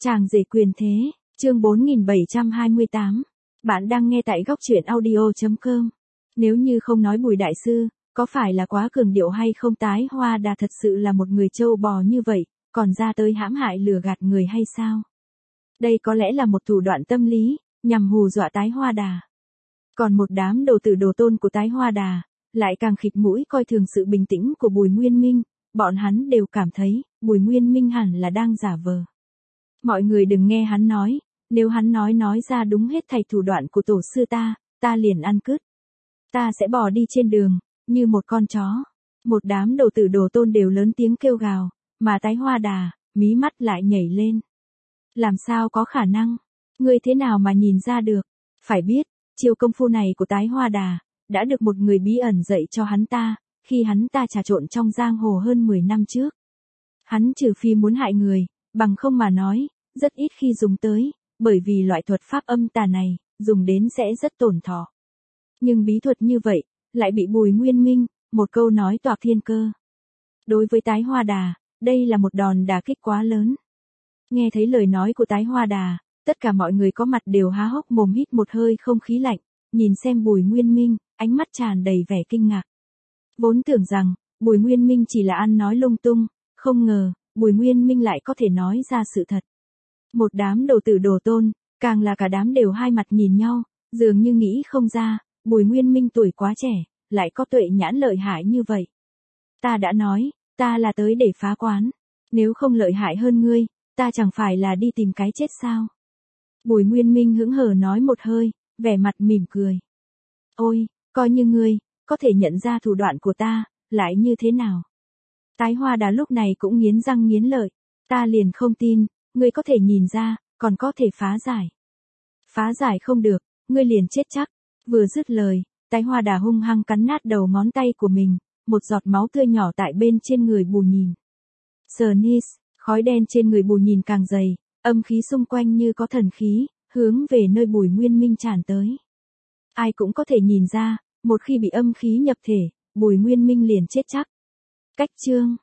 Chàng rể quyền thế, chương 4728. Bạn đang nghe tại góc truyện audio.com. Nếu như không nói Bùi đại sư, có phải là quá cường điệu hay không? Tái Hoa Đà thật sự là một người trâu bò như vậy, còn ra tới hãm hại lừa gạt người hay sao? Đây có lẽ là một thủ đoạn tâm lý, nhằm hù dọa Tái Hoa Đà. Còn một đám đồ tử đồ tôn của Tái Hoa Đà, lại càng khịt mũi coi thường sự bình tĩnh của Bùi Nguyên Minh, bọn hắn đều cảm thấy, Bùi Nguyên Minh hẳn là đang giả vờ. Mọi người đừng nghe hắn nói, nếu hắn nói ra đúng hết thảy thủ đoạn của tổ sư ta liền ăn cứt. Ta sẽ bò đi trên đường, như một con chó. Một đám đồ tử đồ tôn đều lớn tiếng kêu gào, mà Tái Hoa Đà, mí mắt lại nhảy lên. Làm sao có khả năng? Ngươi thế nào mà nhìn ra được? Phải biết, chiêu công phu này của Tái Hoa Đà, đã được một người bí ẩn dạy cho hắn ta, khi hắn ta trà trộn trong giang hồ hơn 10 năm trước. Hắn trừ phi muốn hại người, bằng không mà nói, rất ít khi dùng tới, bởi vì loại thuật pháp âm tà này, dùng đến sẽ rất tổn thọ. Nhưng bí thuật như vậy, lại bị Bùi Nguyên Minh, một câu nói toạc thiên cơ. Đối với Tái Hoa Đà, đây là một đòn đả kích quá lớn. Nghe thấy lời nói của Tái Hoa Đà, tất cả mọi người có mặt đều há hốc mồm hít một hơi không khí lạnh, nhìn xem Bùi Nguyên Minh, ánh mắt tràn đầy vẻ kinh ngạc. Vốn tưởng rằng, Bùi Nguyên Minh chỉ là ăn nói lung tung, không ngờ, Bùi Nguyên Minh lại có thể nói ra sự thật. Một đám đồ tử đồ tôn, càng là cả đám đều hai mặt nhìn nhau, dường như nghĩ không ra, Bùi Nguyên Minh tuổi quá trẻ, lại có tuệ nhãn lợi hại như vậy. Ta đã nói, ta là tới để phá quán, nếu không lợi hại hơn ngươi, ta chẳng phải là đi tìm cái chết sao? Bùi Nguyên Minh hững hờ nói một hơi, vẻ mặt mỉm cười. Ôi, coi như ngươi, có thể nhận ra thủ đoạn của ta, lại như thế nào? Tái Hoa Đà lúc này cũng nghiến răng nghiến lợi, ta liền không tin, ngươi có thể nhìn ra, còn có thể phá giải. Phá giải không được, ngươi liền chết chắc. Vừa dứt lời, Tái Hoa Đà hung hăng cắn nát đầu ngón tay của mình, một giọt máu tươi nhỏ tại bên trên người Bùi Nhìn. Snis, khói đen trên người Bùi Nhìn càng dày, âm khí xung quanh như có thần khí, hướng về nơi Bùi Nguyên Minh tràn tới. Ai cũng có thể nhìn ra, một khi bị âm khí nhập thể, Bùi Nguyên Minh liền chết chắc. Cách chương